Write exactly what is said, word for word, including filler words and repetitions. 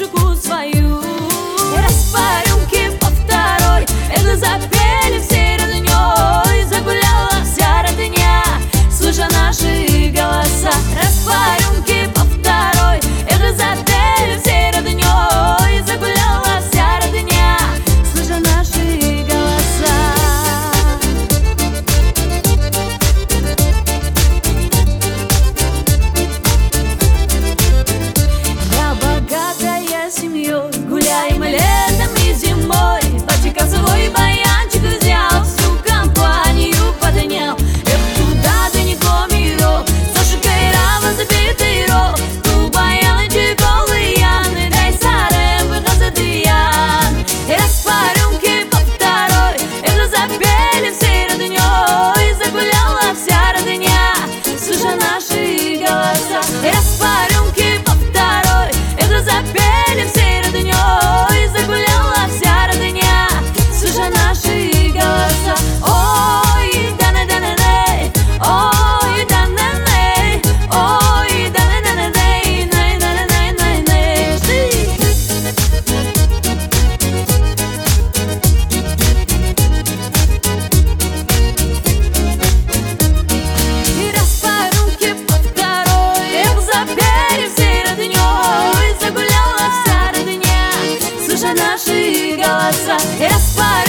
музыку свою. Раз по рюмке, по второй, это запели все роднёй. Загуляла вся родня, слыша наши голоса. Раз по рюмке, по второй, это запели все роднёй. Загуляла вся родня, слыша наши голоса. Я богатая семьей, гуляем летом и зимой. Батюшка свой баянчик взял, всю компанию поднял. Эх, туда да не комиро, сошикай рава забитый рог. Ту баянчик голый ян, дай сарем выход ян. И раз по рюмке, по второй, это запели все роднёй. Загуляла вся родня, слыша наши голоса. И раз по рюмке, по второй, это запели все роднёй. Загуляла вся родня, слыша наши голоса. Ой, да-на-да-на-дэй, ой, да-на-нэй, ой, да-на-да-на-дэй, най-на-на-най-най-най. И раз по рюмке, по второй, эх, запели все роднёй. Загуляла вся родня, слыша наши голоса. И раз по